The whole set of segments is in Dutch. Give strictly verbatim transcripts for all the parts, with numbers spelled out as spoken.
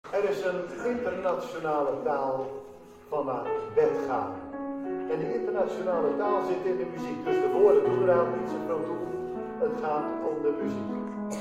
Er is een internationale taal van naar bed gaan. En die internationale taal zit in de muziek. Dus de woorden doen er eigenlijk niet zo veel toe. Het gaat om de muziek.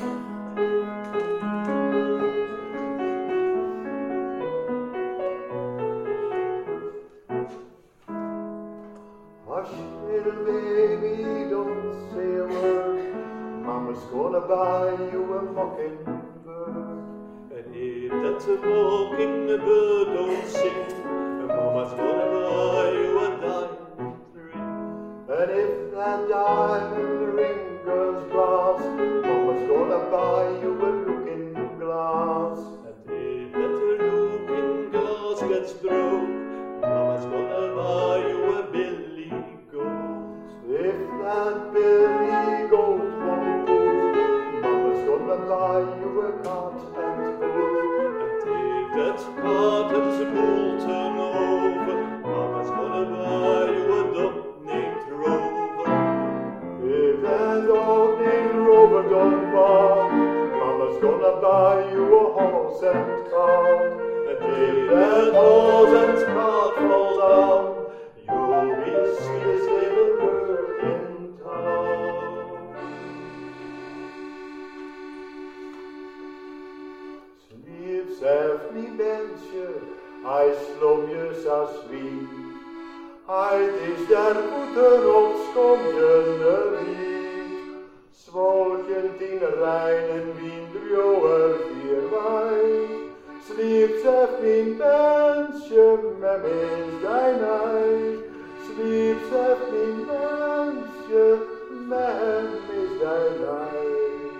Hush, little baby, don't say a word. Mama's gonna buy you a mockingbird. And if that's a mockingbird don't sing, Mama's gonna buy you a diamond ring. And if that diamond ring goes glass, Mama's gonna buy you a looking glass. And if that looking glass gets broke, Mama's gonna buy you a billy goat. If that billy goat won't pull, Mama's gonna buy you a cart and bull. And if that cart and bull turn over, Mama's gonna buy you a dog named Rover. If that dog named Rover don't bark, Mama's gonna buy you a horse and cart. And if that horse and cart fall down, you'll be the sweetest little bird in town. Sliep zelf niet mensje, hij slom je zo sweet. Hij is der voeten op schomjende wiet. Zwolken tien reinen wien drjoer vier wijn. Sliep zelf niet mensje, met mis dein ei. Sliep zelf niet mensje, met mis dein ei.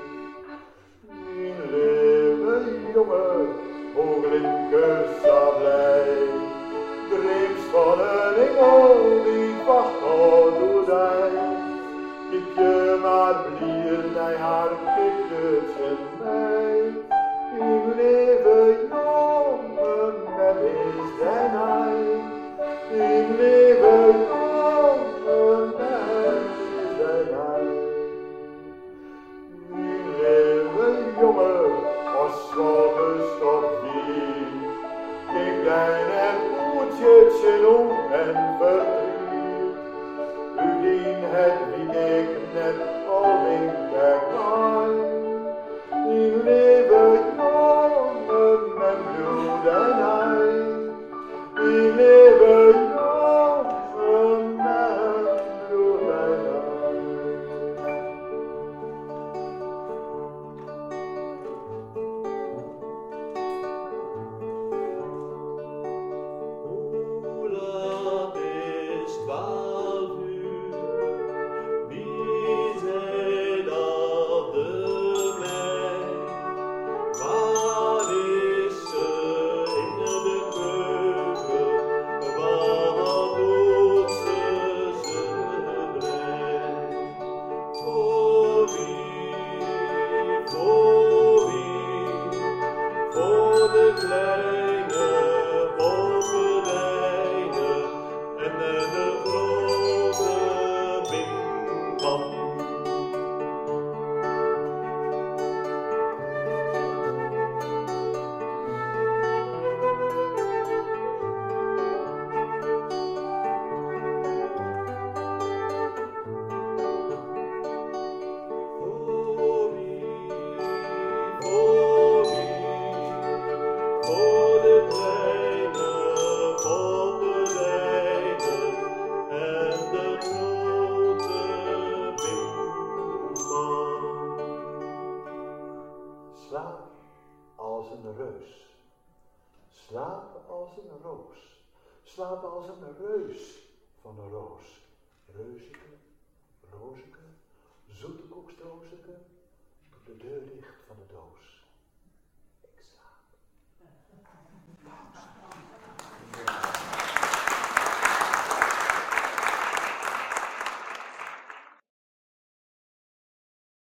Mijn lieve jongen, hooglinke sablei. Dreams van een engel die wacht al door zij. Kijk je maar blier naar haar pikkertje mij. Mijn lieve jongen, met is den ei. Mijn lieve jongen, met is den ei. Mijn lieve jongen, was zo gestopt wie. Ik klein en goedje chillon en verdriet. U dien het wie ik net al in de kaai. Mijn lieve jongen met bloed en ei. Mijn lieve jongen met bloed en ei. Hoe laat is twaalf uur? Wie zei dat de mij? Waar is ze in de keuken? Wat doet ze zijn brein? Voor wie, voor wie, voor de kleine poppelijnen en de grote bimbam. Voor wie, voor wie, voor de kleine poppelijnen en de grote bimbam. Slaap als een reus. Slaap als een roos. Slaap als een reus van een roos. Reuzeke, rozeke, zoete koekstrozeke, doe de deur dicht van de doos. Ik slaap.